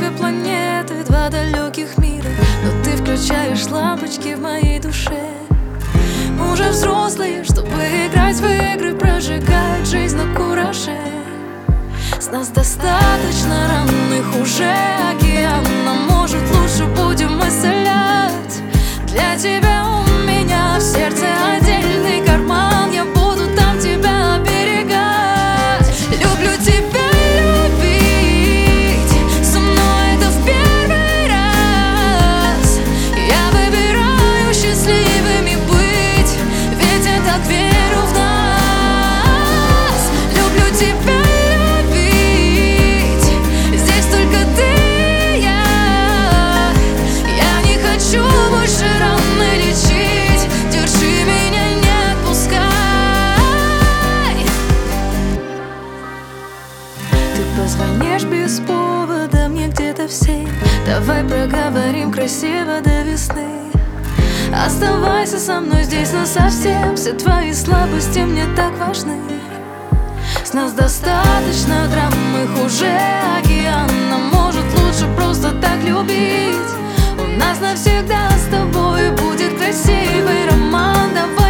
две планеты, два далеких мира, но ты включаешь лампочки в моей душе. Мы уже взрослые, чтобы играть в игры, прожигать жизнь на кураже. С нас достаточно ранных уже океана, может, лучше будем исцелять. Для тебя у меня в сердце отдельный карман, я буду там тебя оберегать. Люблю тебя любить, со мной это в первый раз. Я выбираю счастливыми быть, ведь я так верю в нас. Люблю тебя любить, здесь только ты и я не хочу больше раны лечить, держи меня, не отпускай. Ты позвонишь без повода мне где-то в 7. Давай проговорим красиво до весны. Оставайся со мной здесь насовсем, все твои слабости мне так важны. С нас достаточно драм, их уже океана, может, лучше просто так любить. У нас навсегда с тобой будет красивый роман. Давай